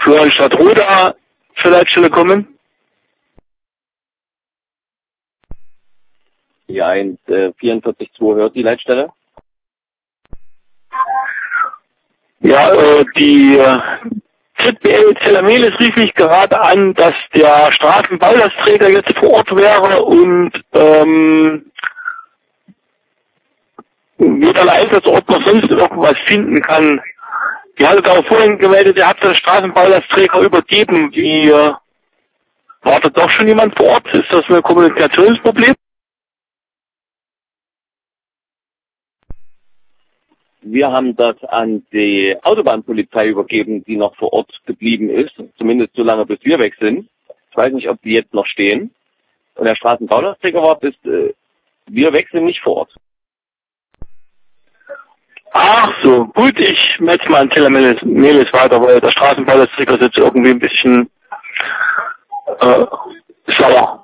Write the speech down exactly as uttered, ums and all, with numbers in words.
für Stadt Roda zur Leitstelle kommen? Die eins vierundvierzig zwei hört die Leitstelle. Ja, äh, die äh, Z B L Zellermelis rief mich gerade an, dass der Straßenballlastträger jetzt vor Ort wäre und ähm, weder ein Einsatzort noch sonst irgendwas finden kann. Die hatte auch vorhin gemeldet, er hat den Straßenballlastträger übergeben. Wie äh, war da doch schon jemand vor Ort? Ist das ein Kommunikationsproblem? Wir haben das an die Autobahnpolizei übergeben, die noch vor Ort geblieben ist, zumindest so lange bis wir weg sind. Ich weiß nicht, ob die jetzt noch stehen. Und der Straßenbaulastträger war, bis äh, wir weg sind, nicht vor Ort. Ach so, gut, ich melde mal an Zellermelis weiter, weil der Straßenballlastträger ist jetzt irgendwie ein bisschen äh, sauer.